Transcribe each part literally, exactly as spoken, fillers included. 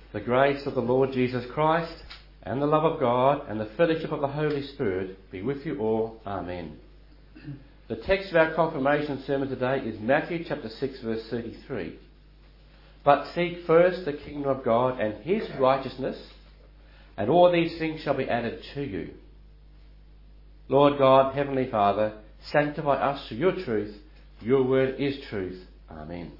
The grace of the Lord Jesus Christ and the love of God and the fellowship of the Holy Spirit be with you all. Amen. The text of our confirmation sermon today is Matthew chapter six verse thirty-three. But seek first the kingdom of God and his righteousness, and all these things shall be added to you. Lord God, Heavenly Father, sanctify us through your truth. Your word is truth. Amen.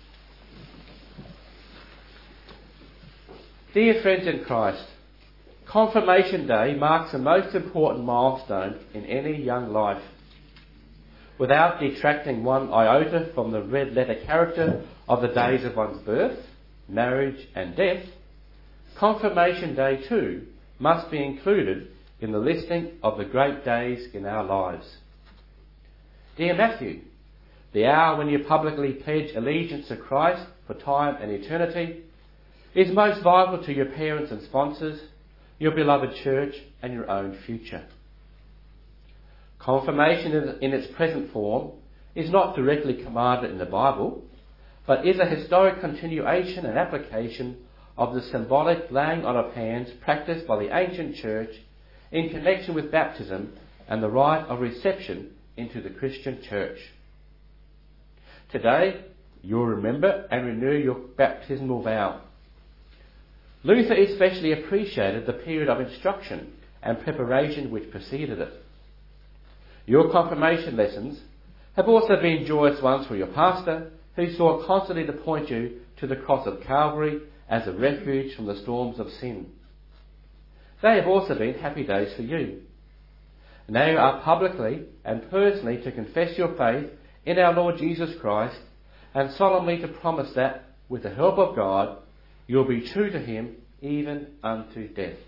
Dear friends in Christ, Confirmation Day marks the most important milestone in any young life. Without detracting one iota from the red letter character of the days of one's birth, marriage and death, Confirmation Day too must be included in the listing of the great days in our lives. Dear Matthew, the hour when you publicly pledge allegiance to Christ for time and eternity is most vital to your parents and sponsors, your beloved church and your own future. Confirmation in its present form is not directly commanded in the Bible, but is a historic continuation and application of the symbolic laying on of hands practiced by the ancient church in connection with baptism and the rite of reception into the Christian church. Today, you'll remember and renew your baptismal vow. Luther especially appreciated the period of instruction and preparation which preceded it. Your confirmation lessons have also been joyous ones for your pastor, who sought constantly to point you to the cross of Calvary as a refuge from the storms of sin. They have also been happy days for you. Now you are publicly and personally to confess your faith in our Lord Jesus Christ and solemnly to promise that, with the help of God, you'll be true to him even unto death.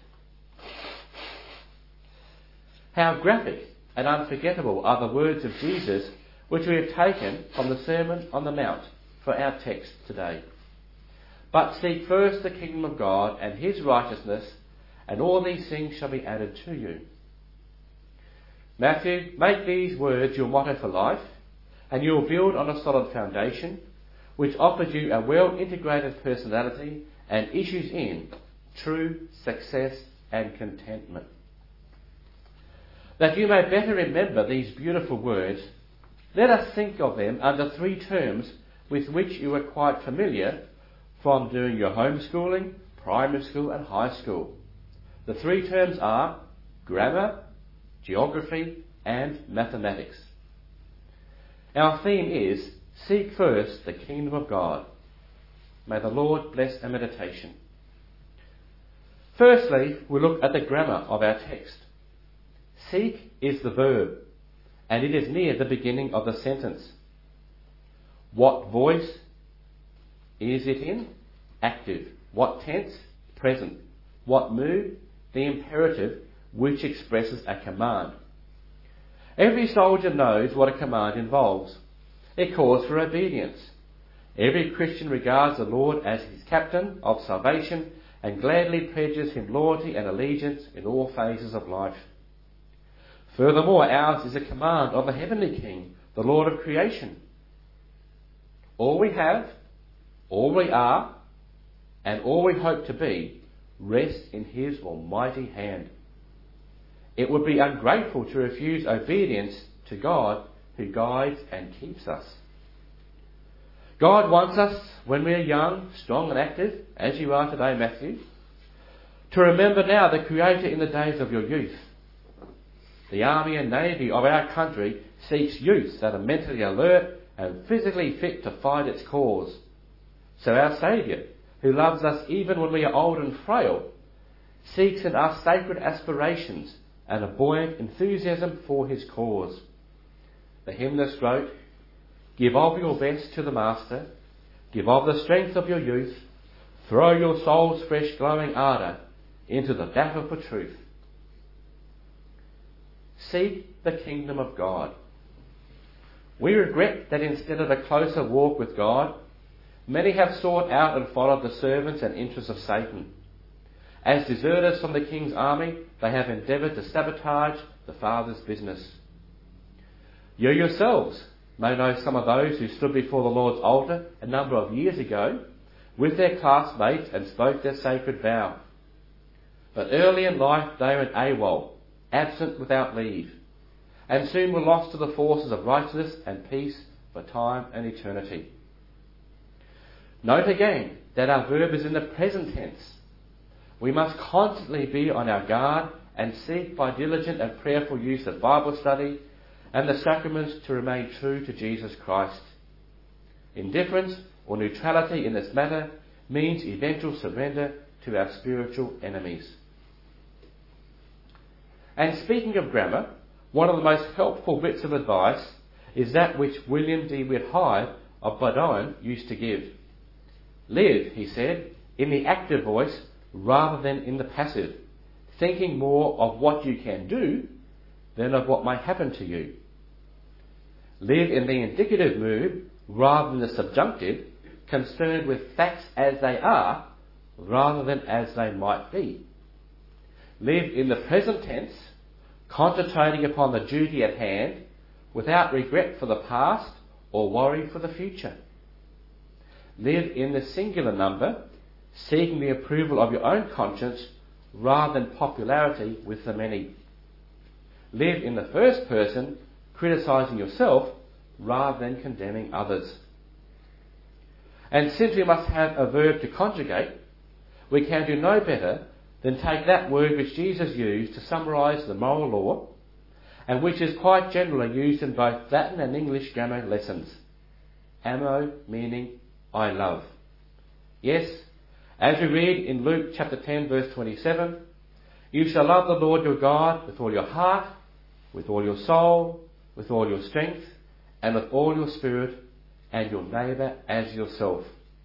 How graphic and unforgettable are the words of Jesus which we have taken from the Sermon on the Mount for our text today. But seek first the kingdom of God and his righteousness, and all these things shall be added to you. Matthew, make these words your motto for life, and you will build on a solid foundation which offers you a well-integrated personality and issues in true success and contentment. That you may better remember these beautiful words, let us think of them under three terms with which you are quite familiar from doing your homeschooling, primary school and high school. The three terms are grammar, geography and mathematics. Our theme is seek first the kingdom of God. May the Lord bless our meditation. Firstly, we look at the grammar of our text. Seek is the verb, and it is near the beginning of the sentence. What voice is it in? Active. What tense? Present. What mood? The imperative, which expresses a command. Every soldier knows what a command involves. It calls for obedience. Every Christian regards the Lord as his captain of salvation and gladly pledges him loyalty and allegiance in all phases of life. Furthermore, ours is a command of the heavenly King, the Lord of creation. All we have, all we are, and all we hope to be rests in his almighty hand. It would be ungrateful to refuse obedience to God who guides and keeps us. God wants us, when we are young, strong and active, as you are today, Matthew, to remember now the Creator in the days of your youth. The Army and Navy of our country seeks youths that are mentally alert and physically fit to fight its cause. So our Saviour, who loves us even when we are old and frail, seeks in us sacred aspirations and a buoyant enthusiasm for his cause. The hymnist wrote, "Give of your best to the Master, give of the strength of your youth, throw your soul's fresh glowing ardour into the battle for truth." Seek the kingdom of God. We regret that instead of a closer walk with God, many have sought out and followed the servants and interests of Satan. As deserters from the king's army, they have endeavoured to sabotage the Father's business. You yourselves may know some of those who stood before the Lord's altar a number of years ago, with their classmates and spoke their sacred vow. But early in life they went AWOL, absent without leave, and soon were lost to the forces of righteousness and peace for time and eternity. Note again that our verb is in the present tense. We must constantly be on our guard and seek by diligent and prayerful use of Bible study and the sacraments to remain true to Jesus Christ. Indifference or neutrality in this matter means eventual surrender to our spiritual enemies. And speaking of grammar, one of the most helpful bits of advice is that which William de Witt Hyde of Bowdoin used to give. Live, he said, in the active voice rather than in the passive, thinking more of what you can do than of what may happen to you. Live in the indicative mood rather than the subjunctive, concerned with facts as they are rather than as they might be. Live in the present tense, concentrating upon the duty at hand without regret for the past or worry for the future. Live in the singular number, seeking the approval of your own conscience rather than popularity with the many. Live in the first person, criticising yourself rather than condemning others. And since we must have a verb to conjugate, we can do no better than take that word which Jesus used to summarise the moral law, and which is quite generally used in both Latin and English grammar lessons. Amo, meaning I love. Yes, as we read in Luke chapter ten verse twenty-seven, you shall love the Lord your God with all your heart, with all your soul, with all your strength, and with all your spirit, and your neighbour as yourself.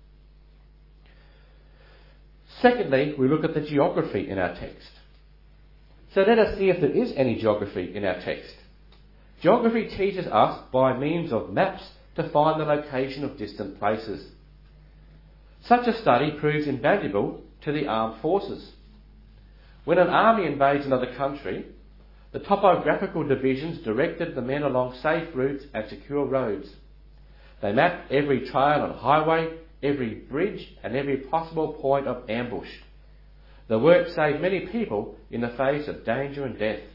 Secondly, we look at the geography in our text. So let us see if there is any geography in our text. Geography teaches us by means of maps to find the location of distant places. Such a study proves invaluable to the armed forces. When an army invades another country, the topographical divisions directed the men along safe routes and secure roads. They mapped every trail and highway, every bridge and every possible point of ambush. The work saved many people in the face of danger and death.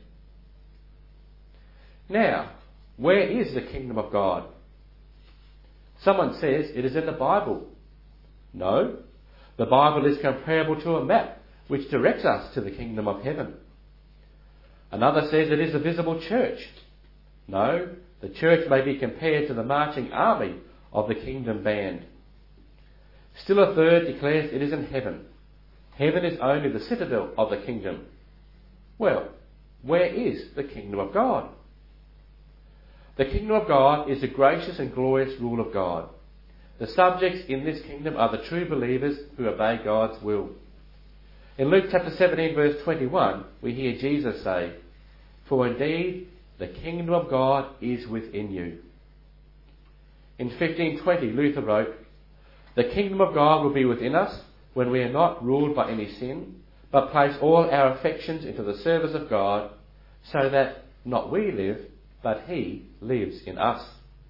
Now, where is the kingdom of God? Someone says it is in the Bible. No, the Bible is comparable to a map which directs us to the kingdom of heaven. Another says it is a visible church. No, the church may be compared to the marching army of the kingdom band. Still a third declares it is in heaven. Heaven is only the citadel of the kingdom. Well, where is the kingdom of God? The kingdom of God is the gracious and glorious rule of God. The subjects in this kingdom are the true believers who obey God's will. In Luke chapter seventeen verse twenty-one, we hear Jesus say, "For indeed the kingdom of God is within you." In fifteen twenty, Luther wrote, "The kingdom of God will be within us when we are not ruled by any sin, but place all our affections into the service of God, so that not we live, but He lives in us."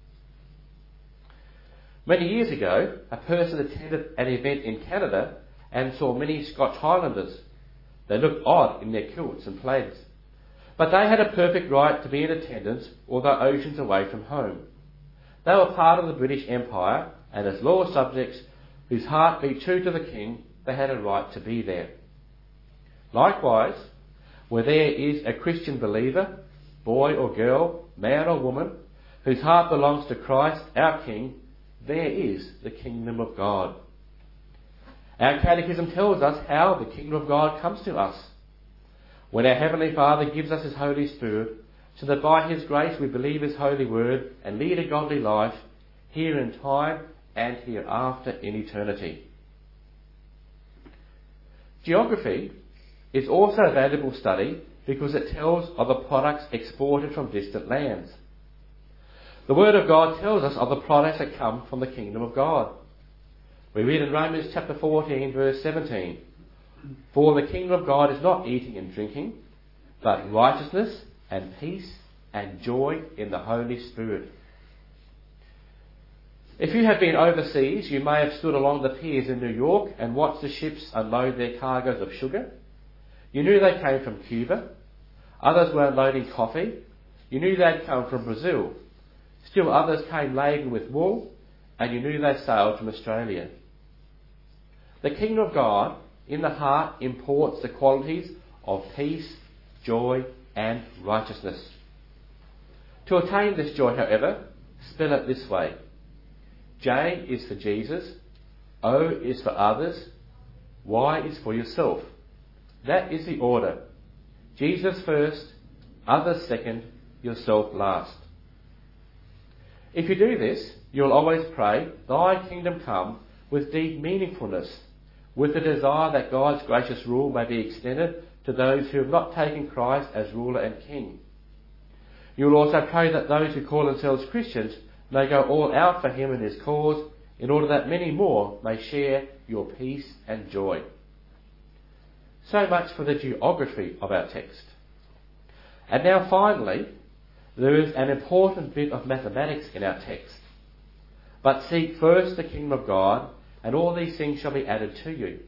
Many years ago, a person attended an event in Canada and saw many Scotch Highlanders. They looked odd in their kilts and plaids, but they had a perfect right to be in attendance, although oceans away from home. They were part of the British Empire, and as loyal subjects whose heart beat true to the king, they had a right to be there. Likewise, where there is a Christian believer, boy or girl, man or woman, whose heart belongs to Christ, our King, there is the kingdom of God. Our catechism tells us how the kingdom of God comes to us. When our Heavenly Father gives us His Holy Spirit, so that by His grace we believe His holy word and lead a godly life, here in time and hereafter in eternity. Geography is also a valuable study because it tells of the products exported from distant lands. The Word of God tells us of the products that come from the kingdom of God. We read in Romans chapter fourteen verse seventeen, "For the kingdom of God is not eating and drinking, but righteousness and peace and joy in the Holy Spirit." If you have been overseas, you may have stood along the piers in New York and watched the ships unload their cargoes of sugar. You knew they came from Cuba. Others were unloading coffee. You knew they'd come from Brazil. Still others came laden with wool, and you knew they sailed from Australia. The kingdom of God in the heart imports the qualities of peace, joy, and righteousness. To attain this joy, however, spell it this way. J is for Jesus, O is for others, Y is for yourself. That is the order. Jesus first, others second, yourself last. If you do this, you'll always pray, Thy kingdom come, with deep meaningfulness, with the desire that God's gracious rule may be extended to those who have not taken Christ as ruler and king. You will also pray that those who call themselves Christians may go all out for him and his cause, in order that many more may share your peace and joy. So much for the geography of our text. And now finally, there is an important bit of mathematics in our text. But seek first the kingdom of God, and all these things shall be added to you.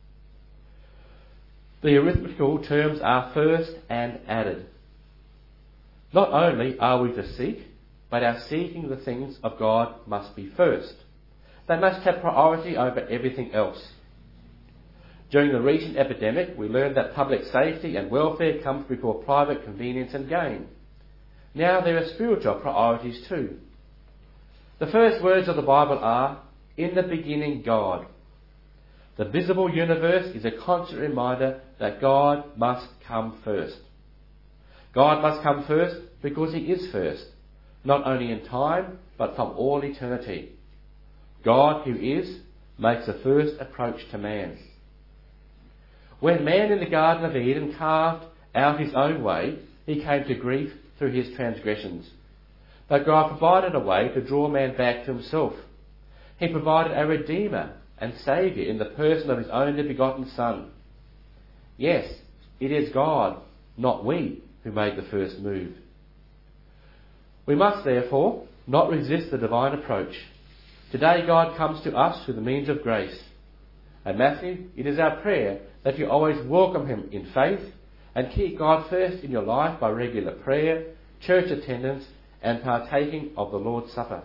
The arithmetical terms are first and added. Not only are we to seek, but our seeking the things of God must be first. They must have priority over everything else. During the recent epidemic, we learned that public safety and welfare comes before private convenience and gain. Now there are spiritual priorities too. The first words of the Bible are, in the beginning God. The visible universe is a constant reminder that God must come first. God must come first because he is first, not only in time, but from all eternity. God, who is, makes the first approach to man. When man in the Garden of Eden carved out his own way, he came to grief through his transgressions. But God provided a way to draw man back to himself. He provided a Redeemer and Saviour in the person of his only begotten Son. Yes, it is God, not we, who made the first move. We must therefore not resist the divine approach. Today God comes to us through the means of grace. And Matthew, it is our prayer that you always welcome him in faith and keep God first in your life by regular prayer, church attendance, and partaking of the Lord's Supper.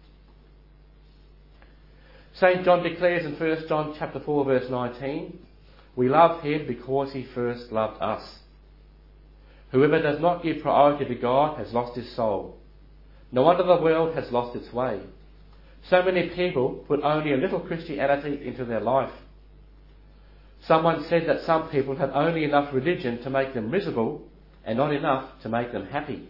Saint John declares in First John chapter four verse nineteen, we love him because he first loved us. Whoever does not give priority to God has lost his soul. No wonder the world has lost its way. So many people put only a little Christianity into their life. Someone said that some people have only enough religion to make them miserable and not enough to make them happy.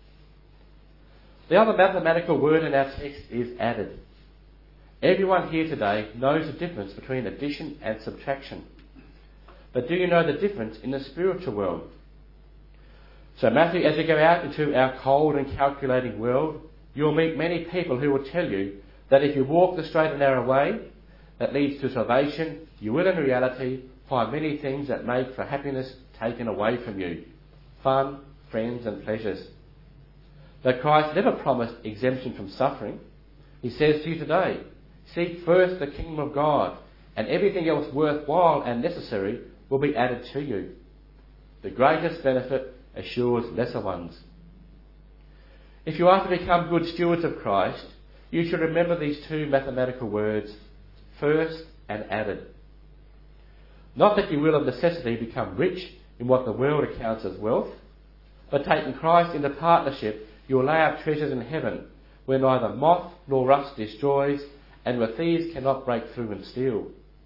The other mathematical word in our text is added. Everyone here today knows the difference between addition and subtraction. But do you know the difference in the spiritual world? So Matthew, as you go out into our cold and calculating world, you'll meet many people who will tell you that if you walk the straight and narrow way that leads to salvation, you will in reality find many things that make for happiness taken away from you. Fun, friends and pleasures. But Christ never promised exemption from suffering. He says to you today, seek first the kingdom of God, and everything else worthwhile and necessary will be added to you. The greatest benefit assures lesser ones. If you are to become good stewards of Christ, you should remember these two mathematical words, first and added. Not that you will of necessity become rich in what the world accounts as wealth, but taking Christ into partnership, you will lay up treasures in heaven, where neither moth nor rust destroys, and where thieves cannot break through and steal.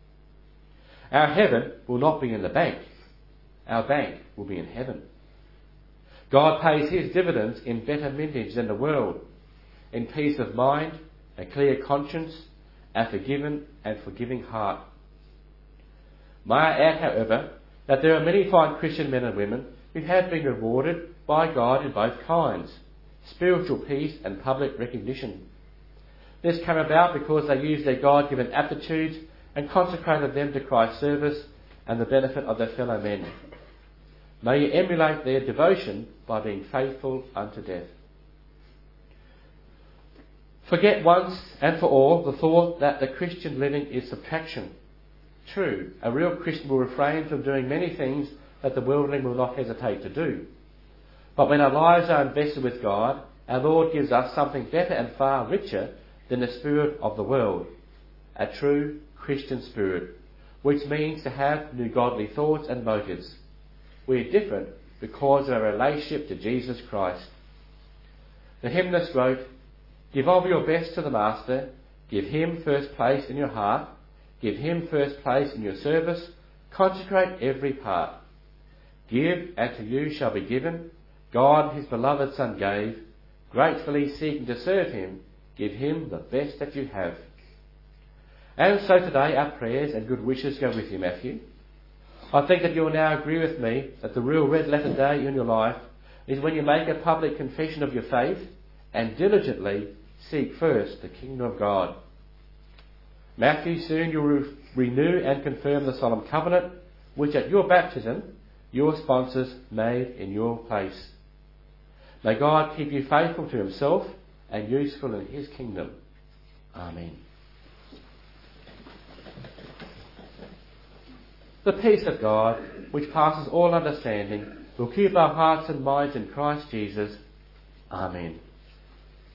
Our heaven will not be in the bank. Our bank will be in heaven. God pays his dividends in better mintage than the world, in peace of mind, a clear conscience, a forgiven and forgiving heart. May I add, however, that there are many fine Christian men and women who have been rewarded by God in both kinds, spiritual peace and public recognition. This came about because they used their God-given aptitudes and consecrated them to Christ's service and the benefit of their fellow men. May you emulate their devotion by being faithful unto death. Forget once and for all the thought that the Christian living is subtraction. True, a real Christian will refrain from doing many things that the worldling will not hesitate to do. But when our lives are invested with God, our Lord gives us something better and far richer than the spirit of the world, a true Christian spirit, which means to have new godly thoughts and motives. We are different because of our relationship to Jesus Christ. The hymnist wrote, "Give of your best to the Master, give him first place in your heart, give him first place in your service, consecrate every part. Give, and to you shall be given. God his beloved Son gave, gratefully seeking to serve him, give him the best that you have." And so today our prayers and good wishes go with you, Matthew. I think that you will now agree with me that the real red letter day in your life is when you make a public confession of your faith and diligently seek first the kingdom of God. Matthew, soon you'll re- renew and confirm the solemn covenant which at your baptism your sponsors made in your place. May God keep you faithful to himself and useful in his kingdom. Amen. The peace of God, which passes all understanding, will keep our hearts and minds in Christ Jesus. Amen.